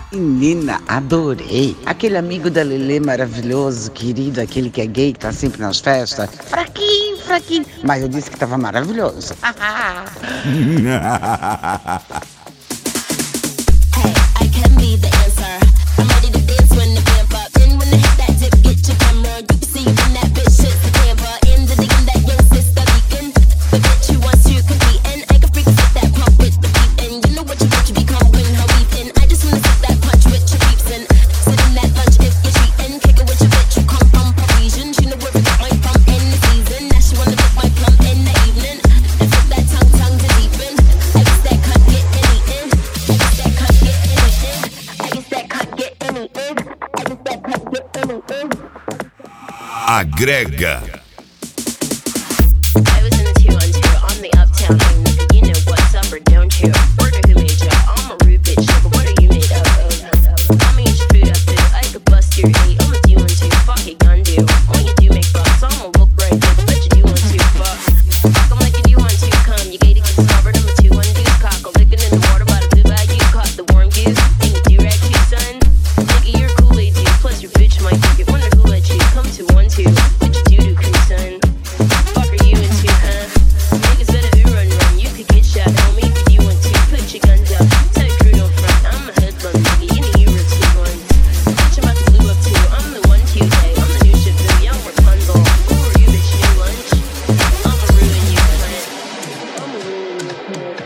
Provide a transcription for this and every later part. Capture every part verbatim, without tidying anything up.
Menina, adorei. Aquele amigo da Lelê maravilhoso, querido, aquele que é gay, que tá sempre nas festas. Fraquinho, fraquinho. Mas eu disse que tava maravilhoso. Hey, I can be the answer. I'm ready to dance when the vamp up. Then when I hit that dip, get your camera. You can see you in that bitch, shit's the camper. In the digging that young sister leaking. The bitch you want to compete and I can freak fit that pump with the beat. And you know what you want to become when her weeping. I just wanna sit that punch with your peeps and sit in that lunch if you're cheating. Kick it with your bitch, you come from Parisian. She know where I got my from in the season. Now she wanna lick my plum in the evening. And flip that tongue, tongue to deepen. I guess that cunt get any in. I guess that cunt get any in. I guess that cunt get any in. I guess that cunt get any in. Agrega. I was in the two on two on the uptown thing, nigga. You know what's up or don't you? Wonder who made ya? I'm a rude bitch, nigga. What are you made of? I'ma eat your food up, dude. I could bust your eight. I'm a do one two. Fuck it, gun do. All you do make bucks. I'ma look right, nigga. Bet you do one two. Fuck. Fuck 'em like you do one two. Come, you gated, get discovered. I'm a two one deuce. Cock a licking in the water by the blue bayou. Caught the warm goose. And you do rag too, son. Nigga, you're a Kool-Aid dude. Plus your bitch might think it. Wonder who let you come to one two. What you do to crew, son? Fuck are you into, huh? Niggas better ooh run run. You could get shot, homie, if you want to. Put your guns up. Tell your crew don't front. I'm a hoodlum, nigga. You know you were two ones. Bitch, I'm about to blue up too. I'm the one Q A. I'm the new shit for young Rapunzel. Who are you, bitch? New lunch? I'ma ruin you, cunt. I'ma ruin you, cunt.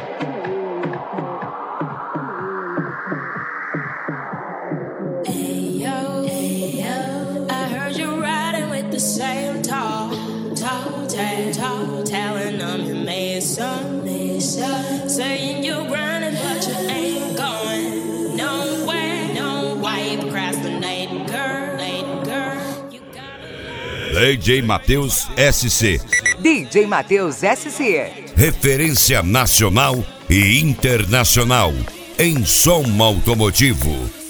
Ayo, ayo, I heard you riding with the same tall, tall, tall, tall, telling them you made some, made some, saying you grinding but you ain't going nowhere, no, why you procrastinating, girl, late girl, you gotta... D J Matheus S C. D J Matheus S C. Referência nacional e internacional em som automotivo.